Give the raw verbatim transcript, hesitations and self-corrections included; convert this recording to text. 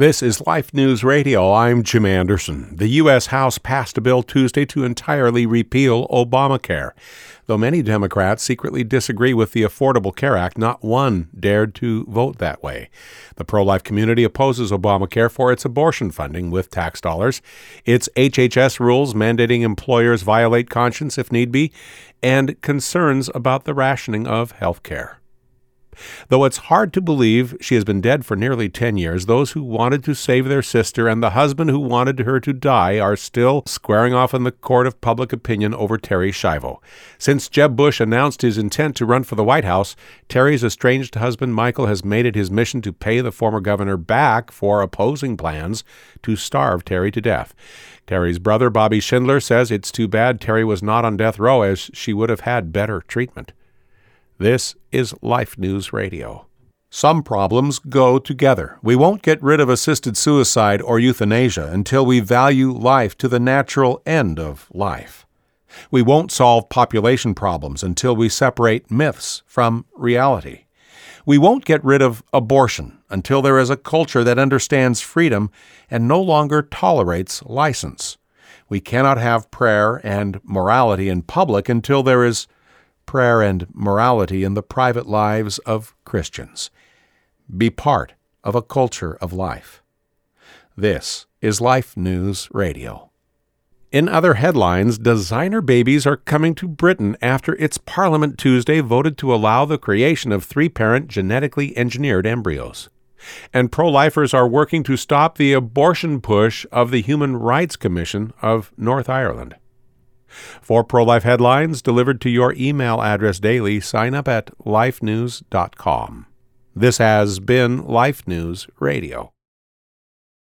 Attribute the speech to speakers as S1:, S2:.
S1: This is Life News Radio. I'm Jim Anderson. The U S House passed a bill Tuesday to entirely repeal Obamacare. Though many Democrats secretly disagree with the Affordable Care Act, not one dared to vote that way. The pro-life community opposes Obamacare for its abortion funding with tax dollars, its H H S rules mandating employers violate conscience if need be, and concerns about the rationing of health care. Though it's hard to believe she has been dead for nearly ten years, those who wanted to save their sister and the husband who wanted her to die are still squaring off in the court of public opinion over Terri Schiavo. Since Jeb Bush announced his intent to run for the White House, Terri's estranged husband Michael has made it his mission to pay the former governor back for opposing plans to starve Terri to death. Terri's brother, Bobby Schindler, says it's too bad Terri was not on death row, as she would have had better treatment. This is Life News Radio. Some problems go together. We won't get rid of assisted suicide or euthanasia until we value life to the natural end of life. We won't solve population problems until we separate myths from reality. We won't get rid of abortion until there is a culture that understands freedom and no longer tolerates license. We cannot have prayer and morality in public until there is prayer and morality in the private lives of Christians. Be part of a culture of life. This is Life News Radio. In other headlines, designer babies are coming to Britain after its Parliament Tuesday voted to allow the creation of three-parent genetically engineered embryos. And pro-lifers are working to stop the abortion push of the Human Rights Commission of North Ireland. For pro-life headlines delivered to your email address daily, sign up at life news dot com. This has been Life News Radio.